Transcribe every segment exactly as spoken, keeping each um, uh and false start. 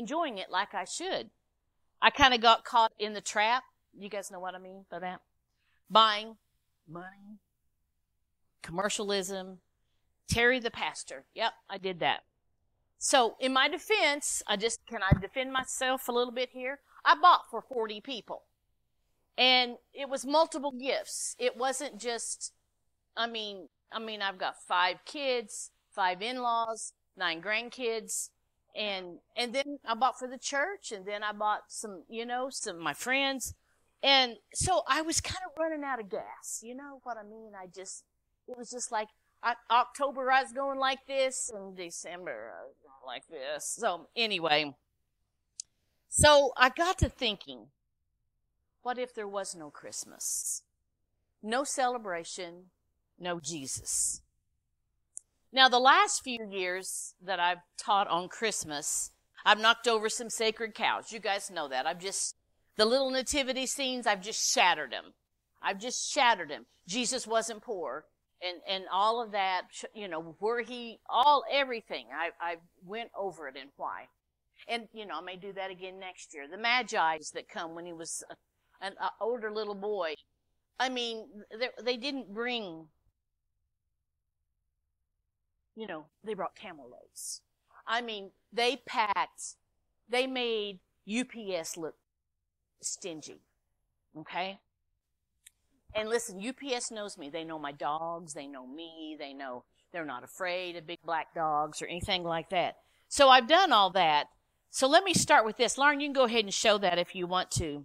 enjoying it like I should. I kind of got caught in the trap. You guys know what I mean by that? Buying money, commercialism, Terry the pastor. Yep, I did that. So in my defense, I just, can I defend myself a little bit here? I bought for forty people. And it was multiple gifts. It wasn't just, I mean, I mean, I've got five kids, five in-laws, nine grandkids, and, and then I bought for the church, and then I bought some, you know, some of my friends. And so I was kind of running out of gas. You know what I mean? I just, it was just like, I, October I was going like this, and December I was going like this. So anyway, so I got to thinking, what if there was no Christmas? No celebration, no Jesus. Now, the last few years that I've taught on Christmas, I've knocked over some sacred cows. You guys know that. I've just, the little nativity scenes, I've just shattered them. I've just shattered them. Jesus wasn't poor. And, and all of that, you know, where he, all, everything, I, I went over it and why. And, you know, I may do that again next year. The Magi's that come when he was a, an a older little boy. I mean, they, they didn't bring, you know, they brought camel loads. I mean, they packed, they made U P S look stingy. Okay? And listen, U P S knows me. They know my dogs. They know me. They know they're not afraid of big black dogs or anything like that. So I've done all that. So let me start with this. Lauren, you can go ahead and show that if you want to.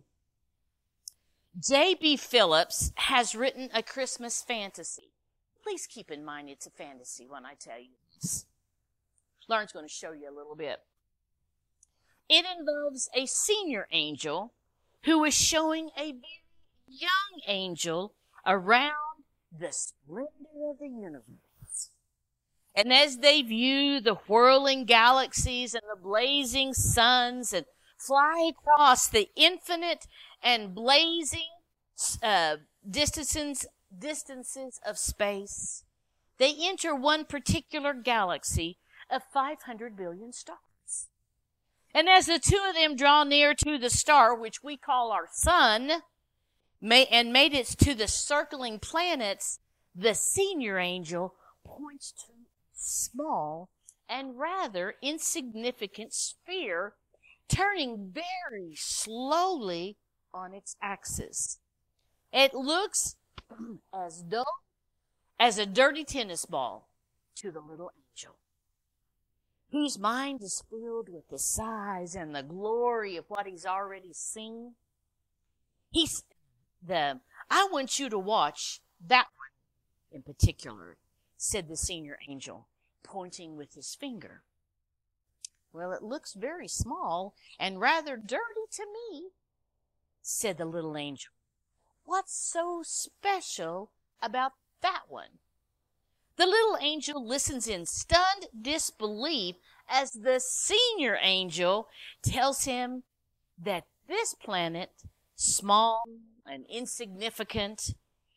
J B. Phillips has written a Christmas fantasy. Please keep in mind it's a fantasy when I tell you this. Lauren's going to show you a little bit. It involves a senior angel who is showing a very young angel around the splendor of the universe. And as they view the whirling galaxies and the blazing suns and fly across the infinite and blazing uh, distances, distances of space, they enter one particular galaxy of five hundred billion stars. And as the two of them draw near to the star, which we call our sun, May, and made it to the circling planets, the senior angel points to a small and rather insignificant sphere turning very slowly on its axis. It looks as dull as a dirty tennis ball to the little angel, whose mind is filled with the size and the glory of what he's already seen. He's The, I want you to watch that one in particular, said the senior angel, pointing with his finger. Well, it looks very small and rather dirty to me, said the little angel. What's so special about that one? The little angel listens in stunned disbelief as the senior angel tells him that this planet, small and insignificant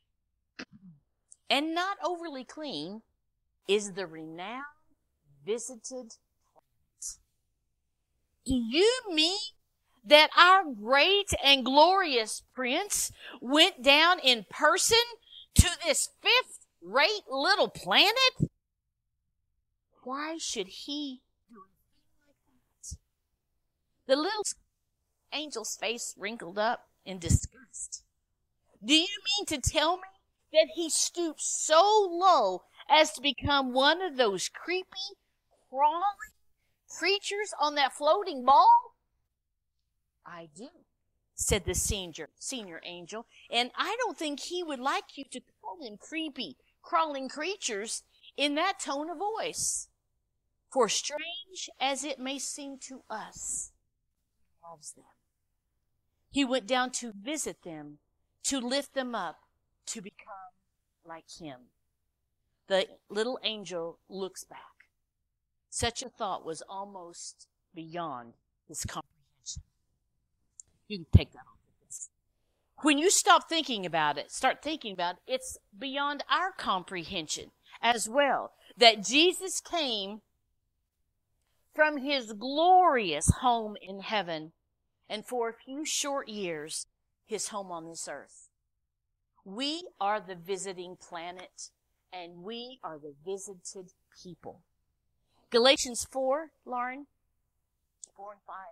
and not overly clean, is the renowned visited planet. Do you mean that our great and glorious prince went down in person to this fifth-rate little planet? Why should he do a thing like that? The little angel's face wrinkled up in disgust. Do you mean to tell me that he stooped so low as to become one of those creepy, crawling creatures on that floating ball? I do, said the senior, senior angel, and I don't think he would like you to call them creepy, crawling creatures in that tone of voice. For strange as it may seem to us, he loves them. He went down to visit them, to lift them up, to become like him. The little angel looks back. Such a thought was almost beyond his comprehension. You can take that off of this. When you stop thinking about it, start thinking about it, it's beyond our comprehension as well. That Jesus came from his glorious home in heaven, and for a few short years, his home on this earth. We are the visiting planet, and we are the visited people. Galatians four, Lauren, four and five.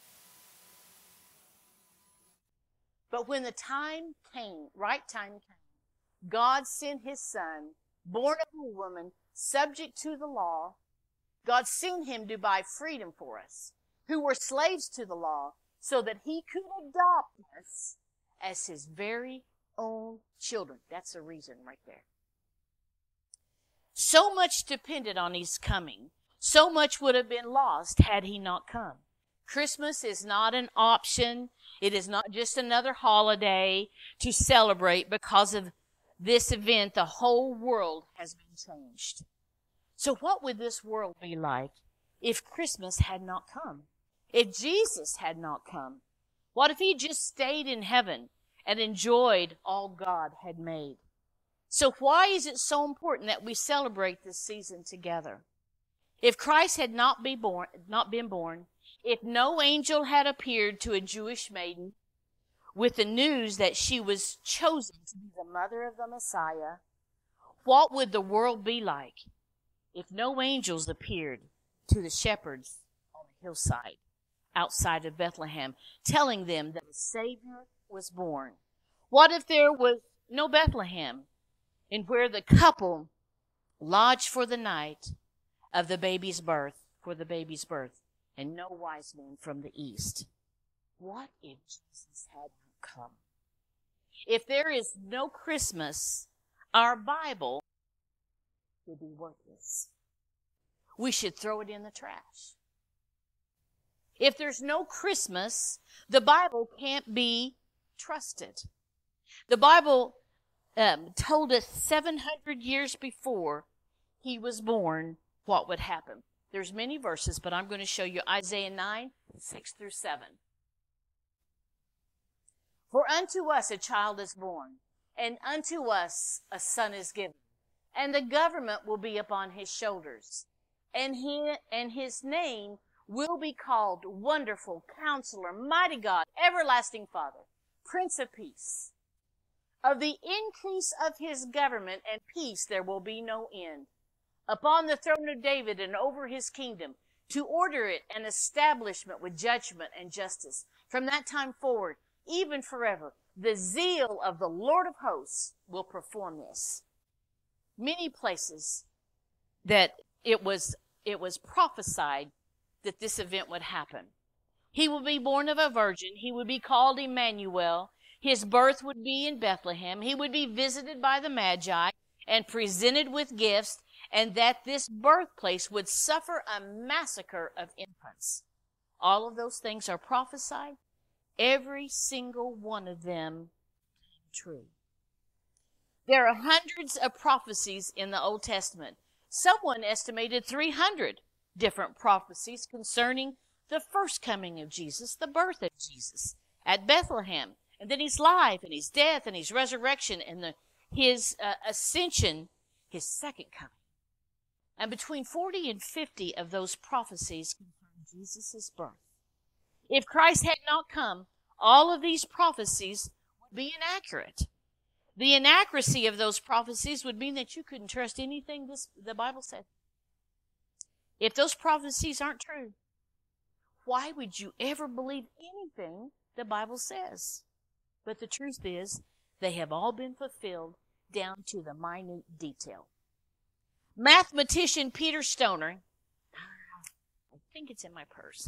But when the time came, right time came, God sent his son, born of a woman, subject to the law. God sent him to buy freedom for us, who were slaves to the law, so that he could adopt us as his very own children. That's the reason right there. So much depended on his coming. So much would have been lost had he not come. Christmas is not an option. It is not just another holiday to celebrate. Because of this event, the whole world has been changed. So what would this world be like if Christmas had not come? If Jesus had not come? What if he just stayed in heaven and enjoyed all God had made? So why is it so important that we celebrate this season together? If Christ had not be born, not been born, if no angel had appeared to a Jewish maiden with the news that she was chosen to be the mother of the Messiah, what would the world be like if no angels appeared to the shepherds on the hillside outside of Bethlehem, telling them that a Savior was born? What if there was no Bethlehem, and where the couple lodged for the night of the baby's birth, for the baby's birth, and no wise men from the east? What if Jesus had not come? If there is no Christmas, our Bible would be worthless. We should throw it in the trash. If there's no Christmas, the Bible can't be trusted. The Bible um, told us seven hundred years before he was born what would happen. There's many verses, but I'm going to show you Isaiah nine, six through seven. For unto us a child is born, and unto us a son is given, and the government will be upon his shoulders, and he and his name will be called Wonderful Counselor, Mighty God, Everlasting Father, Prince of Peace. Of the increase of his government and peace there will be no end, upon the throne of David and over his kingdom, to order it and establishment with judgment and justice. From that time forward, even forever, the zeal of the Lord of hosts will perform this. Many places that it was, it was prophesied that this event would happen. He will be born of a virgin. He would be called Emmanuel. His birth would be in Bethlehem. He would be visited by the Magi and presented with gifts, and that this birthplace would suffer a massacre of infants. All of those things are prophesied. Every single one of them came true. There are hundreds of prophecies in the Old Testament. Someone estimated three hundred different prophecies concerning the first coming of Jesus, the birth of Jesus at Bethlehem, and then his life and his death and his resurrection and the, his uh, ascension, his second coming. And between forty and fifty of those prophecies confirm Jesus' birth. If Christ had not come, all of these prophecies would be inaccurate. The inaccuracy of those prophecies would mean that you couldn't trust anything this, the Bible said. If those prophecies aren't true, why would you ever believe anything the Bible says? But the truth is, they have all been fulfilled down to the minute detail. Mathematician Peter Stoner, I think it's in my purse.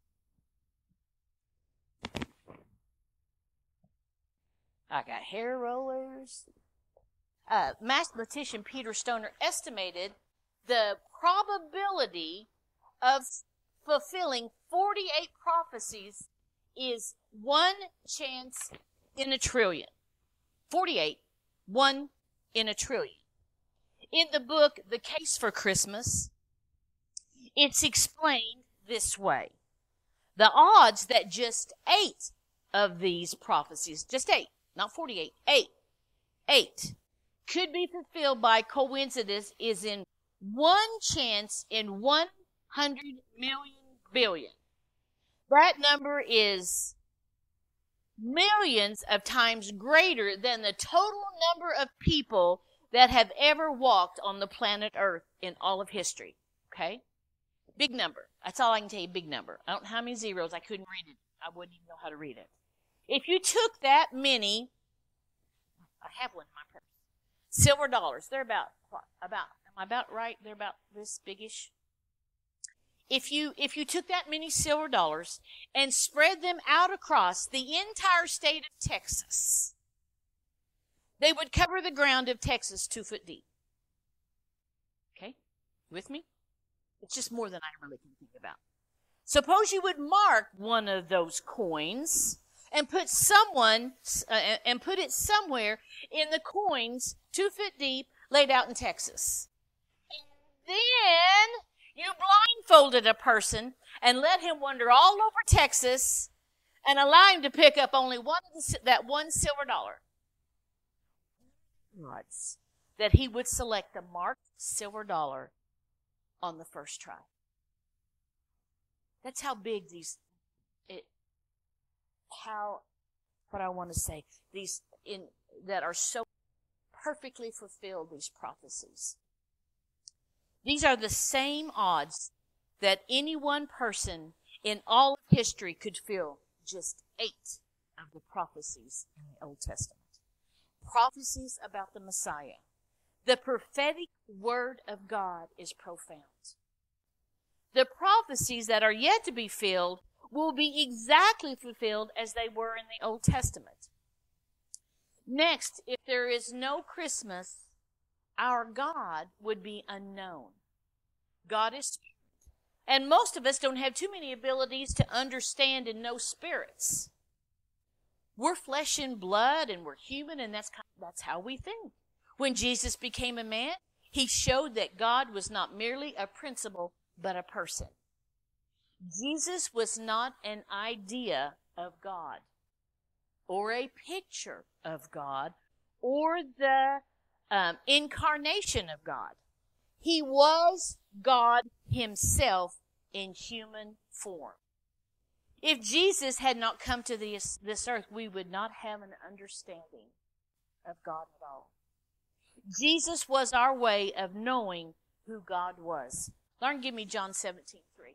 I got hair rollers. Uh, mathematician Peter Stoner estimated the probability of fulfilling forty-eight prophecies is one chance in a trillion. forty-eight, one in a trillion. In the book, The Case for Christmas, it's explained this way. The odds that just eight of these prophecies, just eight, not forty-eight, eight, eight, could be fulfilled by coincidence is in one chance in one hundred million billion. That number is millions of times greater than the total number of people that have ever walked on the planet Earth in all of history. Okay? Big number. That's all I can tell you, big number. I don't know how many zeros. I couldn't read it. I wouldn't even know how to read it. If you took that many, I have one in my purse, silver dollars, they're about, what, about, am I about right? They're about this biggish. If you, if you took that many silver dollars and spread them out across the entire state of Texas, they would cover the ground of Texas two foot deep. Okay? With me? It's just more than I really can think about. Suppose you would mark one of those coins and put someone, uh, and put it somewhere in the coins two foot deep laid out in Texas. And then you blindfolded a person and let him wander all over Texas and allow him to pick up only one of the, that one silver dollar. Odds that he would select the marked silver dollar on the first try. That's how big these, it, how, what I want to say, these in that are so perfectly fulfilled, these prophecies. These are the same odds that any one person in all of history could fill just eight of the prophecies in the Old Testament. Prophecies about the Messiah. The prophetic word of God is profound. The prophecies that are yet to be filled will be exactly fulfilled as they were in the Old Testament. Next, if there is no Christmas, our God would be unknown. God is spirit. And most of us don't have too many abilities to understand and know spirits. We're flesh and blood and we're human, and that's kind of, that's how we think. When Jesus became a man, he showed that God was not merely a principle, but a person. Jesus was not an idea of God or a picture of God or the um, incarnation of God. He was God himself in human form. If Jesus had not come to this, this earth, we would not have an understanding of God at all. Jesus was our way of knowing who God was. Learn, give me John seventeen three.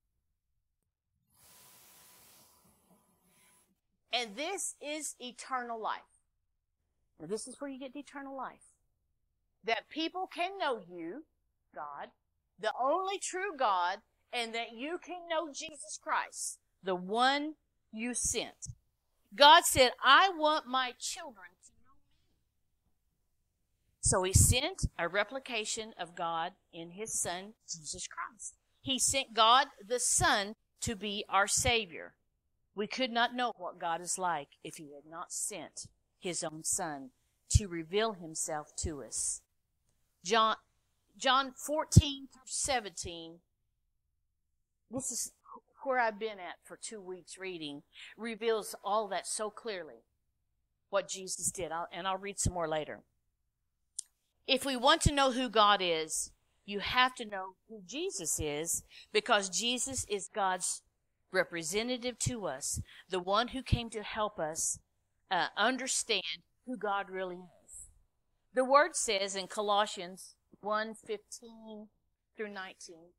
And this is eternal life. Now, this is where you get the eternal life. That people can know you, God, the only true God, and that you can know Jesus Christ, the one you sent. God said, I want my children to know me. So he sent a replication of God in his Son, Jesus Christ. He sent God the Son to be our Savior. We could not know what God is like if he had not sent his own Son to reveal himself to us. John, John fourteen through seventeen, this is where I've been at for two weeks reading, reveals all that so clearly, what Jesus did. I'll, and I'll read some more later. If we want to know who God is, you have to know who Jesus is, because Jesus is God's representative to us, the one who came to help us uh, understand who God really is. The word says in Colossians one fifteen through nineteen,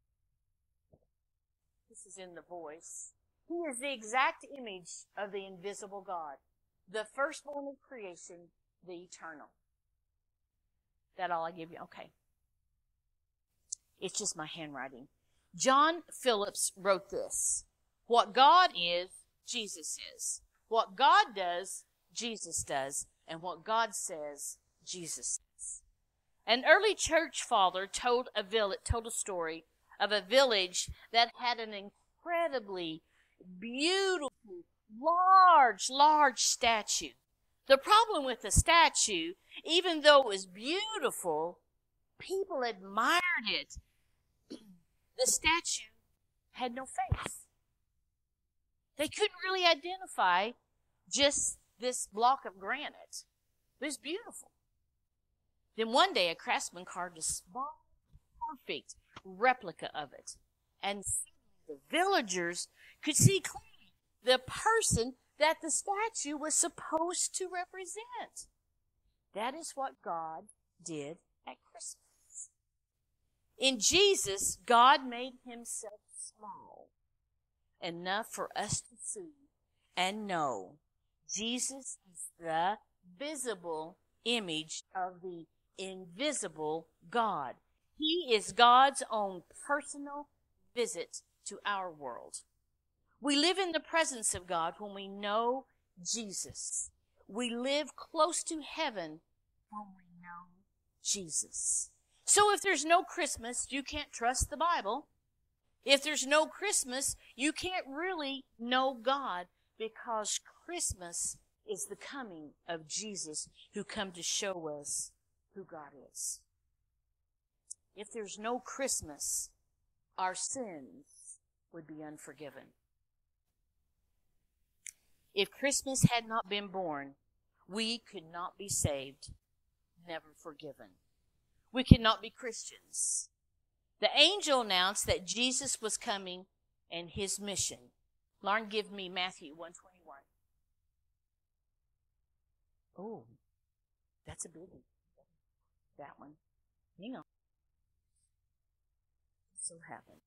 this is in the Voice, he is the exact image of the invisible God, the firstborn of creation, the eternal. That all I give you? Okay. It's just my handwriting. John Phillips wrote this. What God is, Jesus is. What God does, Jesus does. And what God says, Jesus says. An early church father told a village, told a story of a village that had an incredibly beautiful, large, large statue. The problem with the statue, even though it was beautiful, people admired it. The statue had no face. They couldn't really identify just this block of granite. It was beautiful. Then one day a craftsman carved a small, perfect, replica of it. And the villagers could see clearly the person that the statue was supposed to represent. That is what God did at Christmas. In Jesus, God made himself small, enough for us to see and know Jesus is the visible image of the invisible God. He is God's own personal visit to our world. We live in the presence of God when we know Jesus. We live close to heaven when we know Jesus. So if there's no Christmas, you can't trust the Bible. If there's no Christmas, you can't really know God, because Christmas is the coming of Jesus, who come to show us who God is. If there's no Christmas, our sins would be unforgiven. If Christmas had not been born, we could not be saved, never forgiven. We could not be Christians. The angel announced that Jesus was coming and his mission. Lauren, give me Matthew one twenty-one. Oh, that's a biggie. That one. Hang on. So happened.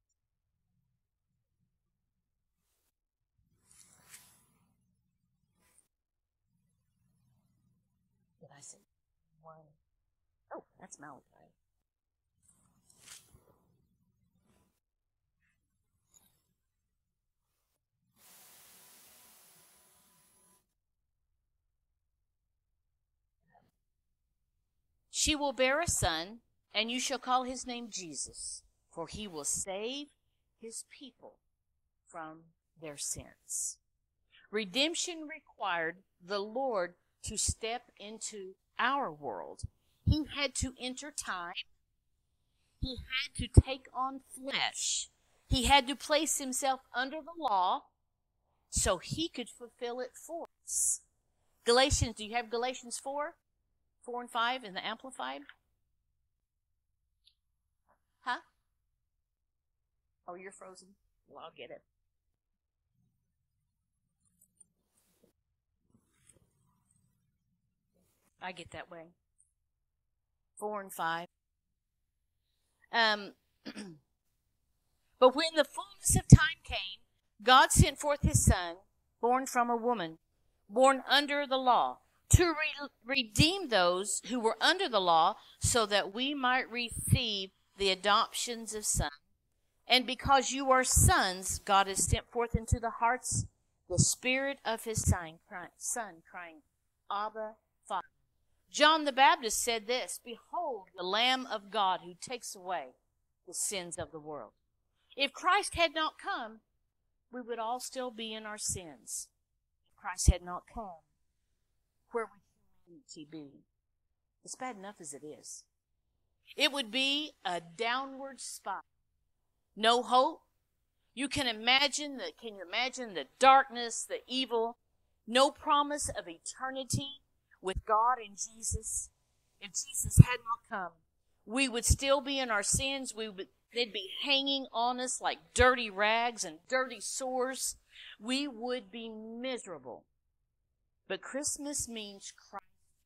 Did I say one? Oh, that's Malachi. She will bear a son, and you shall call his name Jesus, for he will save his people from their sins. Redemption required the Lord to step into our world. He had to enter time. He had to take on flesh. He had to place himself under the law so he could fulfill it for us. Galatians, do you have Galatians four? four and five in the Amplified? Huh? Oh, you're frozen? Well, I'll get it. I get that way. Four and five. Um, but when the fullness of time came, God sent forth his Son, born from a woman, born under the law, to re- redeem those who were under the law, so that we might receive the adoptions of sons. And because you are sons, God has sent forth into the hearts the Spirit of his Son, crying, son, crying, Abba, Father. John the Baptist said this, behold, the Lamb of God who takes away the sins of the world. If Christ had not come, we would all still be in our sins. If Christ had not come, where would humanity be? It's bad enough as it is. It would be a downward spiral. No hope. You can imagine the, can you imagine the darkness, the evil, no promise of eternity with God and Jesus. If Jesus had not come, we would still be in our sins. We would, they'd be hanging on us like dirty rags and dirty sores. We would be miserable. But Christmas means Christ.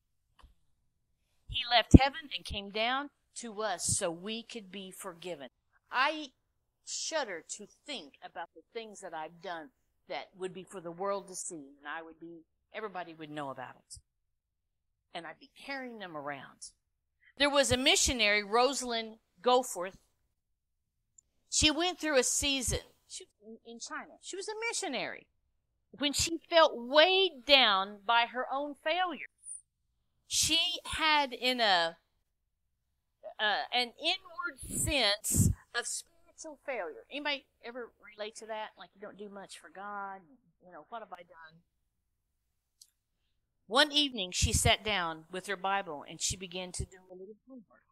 He left heaven and came down to us so we could be forgiven. I shudder to think about the things that I've done that would be for the world to see, and I would be, everybody would know about it. And I'd be carrying them around. There was a missionary, Rosalind Goforth. She went through a season she, in China. She was a missionary. When she felt weighed down by her own failure, she had in a uh, an inward sense of spiritual failure. Anybody ever relate to that? Like you don't do much for God. You know, what have I done? One evening, she sat down with her Bible and she began to do a little homework.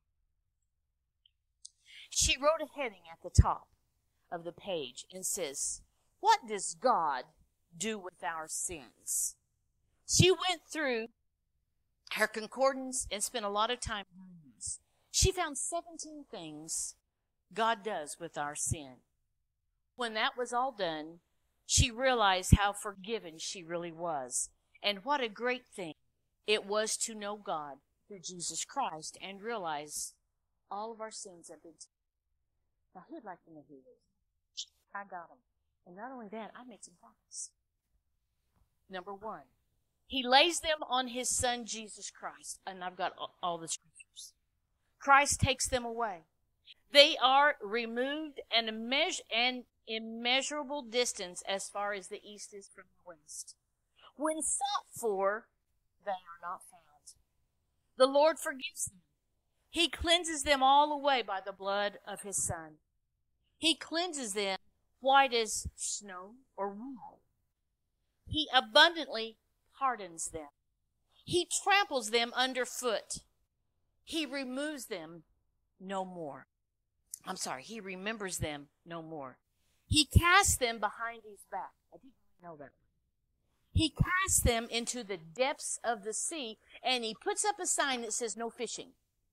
She wrote a heading at the top of the page and says, "What does God do with our sins?" She went through her concordance and spent a lot of time doing this. She found seventeen things God does with our sin. When that was all done, she realized how forgiven she really was. And what a great thing it was to know God through Jesus Christ and realize all of our sins have been taken. Now, who'd like to know who it is? I got them. And not only that, I made some progress. Number one, he lays them on his son, Jesus Christ. And I've got all the scriptures. Christ takes them away. They are removed an immeas- an immeasurable distance as far as the east is from the west. When sought for, they are not found. The Lord forgives them. He cleanses them all away by the blood of his Son. He cleanses them white as snow or wool. He abundantly pardons them. He tramples them underfoot. He removes them no more. I'm sorry, he remembers them no more. He casts them behind his back. I didn't know that. He casts them into the depths of the sea, and he puts up a sign that says no fishing.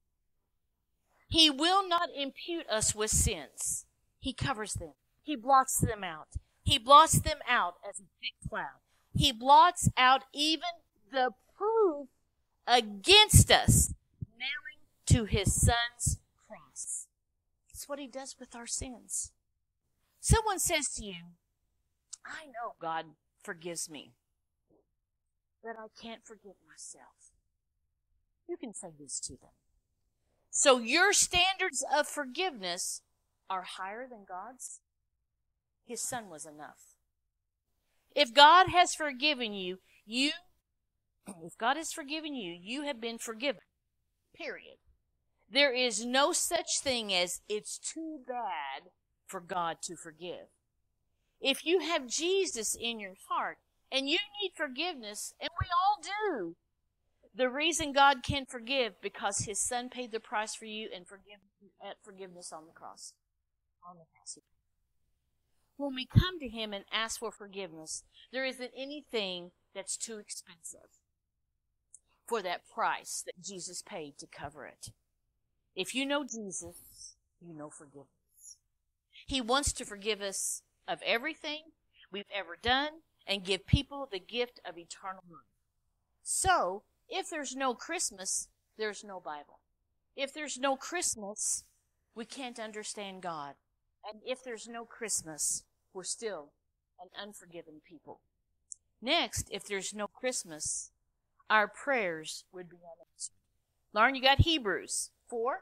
He will not impute us with sins. He covers them. He blots them out. He blots them out as a thick cloud. He blots out even the proof against us, nailing to his son's cross. That's what he does with our sins. Someone says to you, I know God forgives me, but I can't forgive myself. You can say this to them. So your standards of forgiveness are higher than God's? His Son was enough. If God has forgiven you, you, if God has forgiven you, you have been forgiven. Period. There is no such thing as it's too bad for God to forgive. If you have Jesus in your heart and you need forgiveness, and we all do, the reason God can forgive because his Son paid the price for you and forgive, at forgiveness on the cross. On the cross. When we come to him and ask for forgiveness, there isn't anything that's too expensive for that price that Jesus paid to cover it. If you know Jesus, you know forgiveness. He wants to forgive us of everything we've ever done and give people the gift of eternal life. So, if there's no Christmas, there's no Bible. If there's no Christmas, we can't understand God. And if there's no Christmas, we're still an unforgiven people. Next, if there's no Christmas, our prayers would be unanswered. Lauren, you got Hebrews four.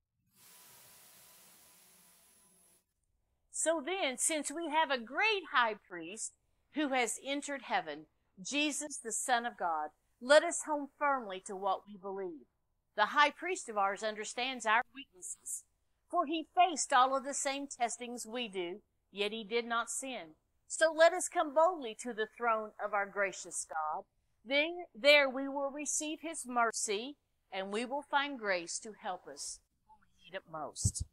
So then, since we have a great high priest who has entered heaven, Jesus, the Son of God, let us hold firmly to what we believe. The high priest of ours understands our weaknesses, for he faced all of the same testings we do, yet he did not sin. So let us come boldly to the throne of our gracious God. Then there we will receive his mercy, and we will find grace to help us when we need it most.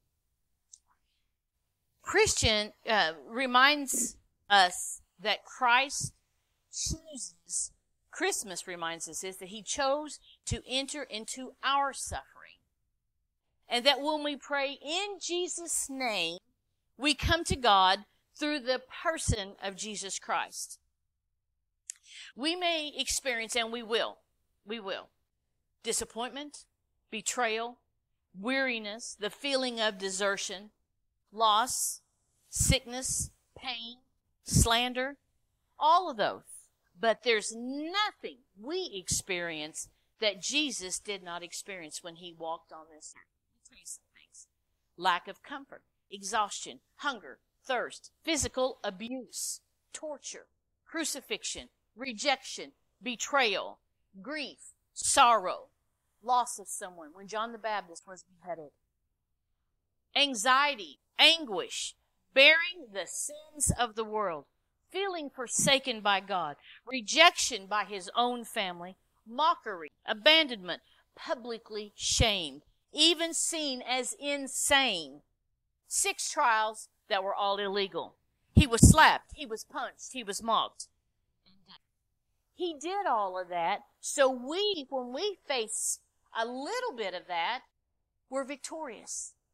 Christian uh, reminds us that Christ chooses, Christmas reminds us is that he chose to enter into our suffering. And that when we pray in Jesus' name, we come to God through the person of Jesus Christ. We may experience, and we will, we will, disappointment, betrayal, weariness, the feeling of desertion, loss, sickness, pain, slander, all of those. But there's nothing we experience that Jesus did not experience when he walked on this earth. Let me tell you some things. Lack of comfort, exhaustion, hunger, thirst, physical abuse, torture, crucifixion, rejection, betrayal, grief, sorrow, loss of someone when John the Baptist was beheaded, anxiety, anguish, bearing the sins of the world, feeling forsaken by God, rejection by his own family, mockery, abandonment, publicly shamed, even seen as insane. Six trials that were all illegal. He was slapped, he was punched, he was mocked. He did all of that, so we, when we face a little bit of that, we're victorious.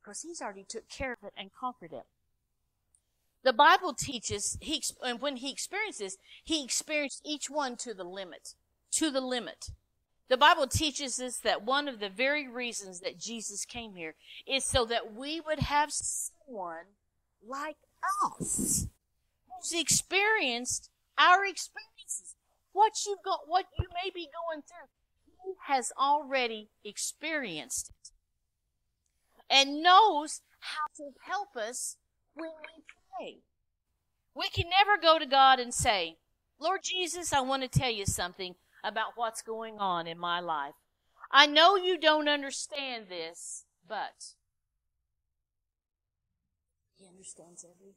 because he's already took care of it and conquered it. The Bible teaches, he, and when he experiences, he experienced each one to the limit, to the limit. The Bible teaches us that one of the very reasons that Jesus came here is so that we would have someone like us who's experienced our experiences. What you've got, what you may be going through, he has already experienced it and knows how to help us when we pray. We can never go to God and say, Lord Jesus, I want to tell you something about what's going on in my life. I know you don't understand this, but he understands everything.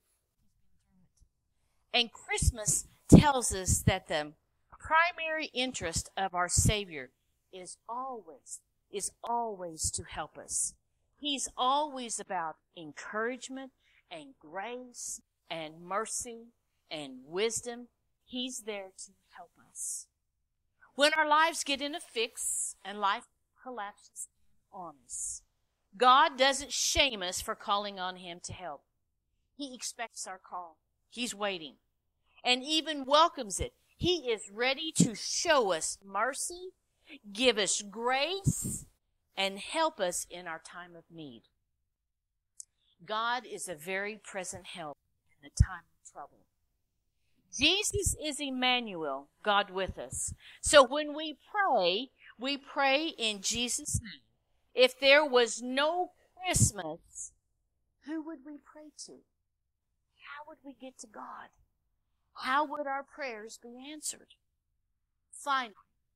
And Christmas tells us that the primary interest of our Savior is always, is always to help us. He's always about encouragement and grace and mercy and wisdom. He's there to help us. When our lives get in a fix and life collapses on us, God doesn't shame us for calling on him to help. He expects our call. He's waiting and even welcomes it. He is ready to show us mercy, give us grace, and help us in our time of need. God is a very present help in the time of trouble. Jesus is Emmanuel, God with us. So when we pray, we pray in Jesus' name. If there was no Christmas, who would we pray to? How would we get to God? How would our prayers be answered? Finally,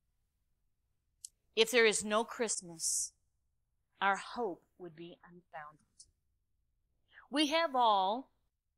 if there is no Christmas, our hope would be unfounded. We have all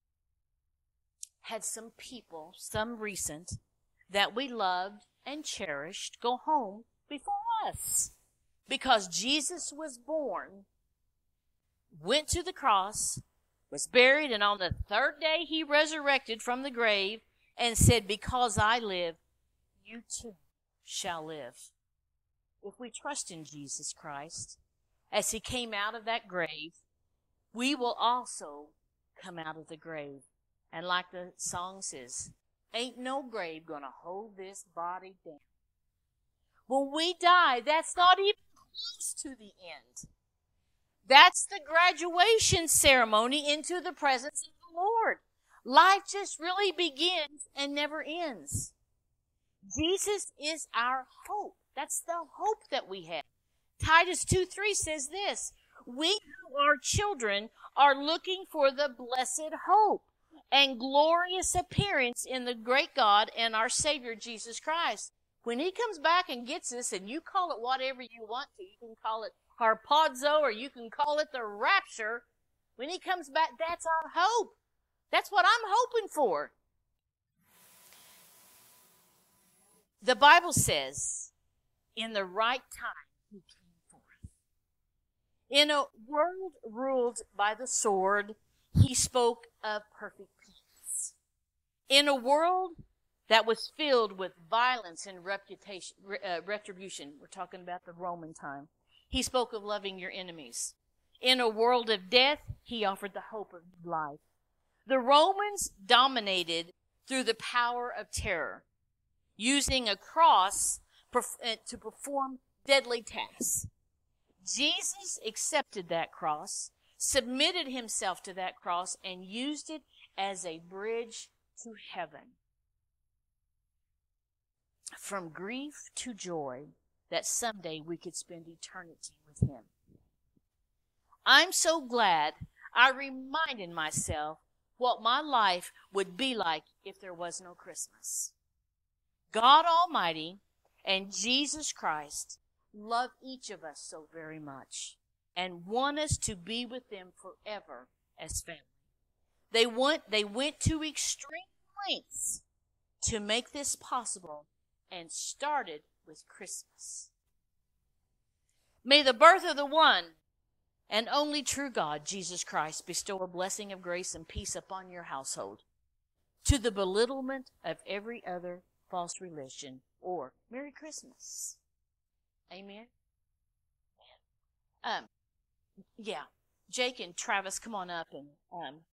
had some people, some recent, that we loved and cherished go home before us. Because Jesus was born, went to the cross, was buried, and on the third day he resurrected from the grave and said, because I live, you too shall live. If we trust in Jesus Christ, as he came out of that grave, we will also come out of the grave. And like the song says, ain't no grave gonna hold this body down. When we die, that's not even close to the end. That's the graduation ceremony into the presence of the Lord. Life just really begins and never ends. Jesus is our hope. That's the hope that we have. Titus two three says this, we who are children are looking for the blessed hope and glorious appearance in the great God and our Savior Jesus Christ. When he comes back and gets us, and you call it whatever you want to, you can call it harpazo or you can call it the rapture. When he comes back, that's our hope. That's what I'm hoping for. The Bible says, in the right time, he came forth. In a world ruled by the sword, he spoke of perfect peace. In a world that was filled with violence and reputation, uh, retribution, we're talking about the Roman time, he spoke of loving your enemies. In a world of death, he offered the hope of new life. The Romans dominated through the power of terror, using a cross to perform deadly tasks. Jesus accepted that cross, submitted himself to that cross, and used it as a bridge to heaven. From grief to joy, that someday we could spend eternity with him. I'm so glad I reminded myself what my life would be like if there was no Christmas. God Almighty and Jesus Christ love each of us so very much and want us to be with them forever as family. They want, they went to extreme lengths to make this possible and started with Christmas. May the birth of the one and only true God, Jesus Christ, bestow a blessing of grace and peace upon your household, to the belittlement of every other false religion, or Merry Christmas. Amen? Um, yeah. Jake and Travis, come on up and um,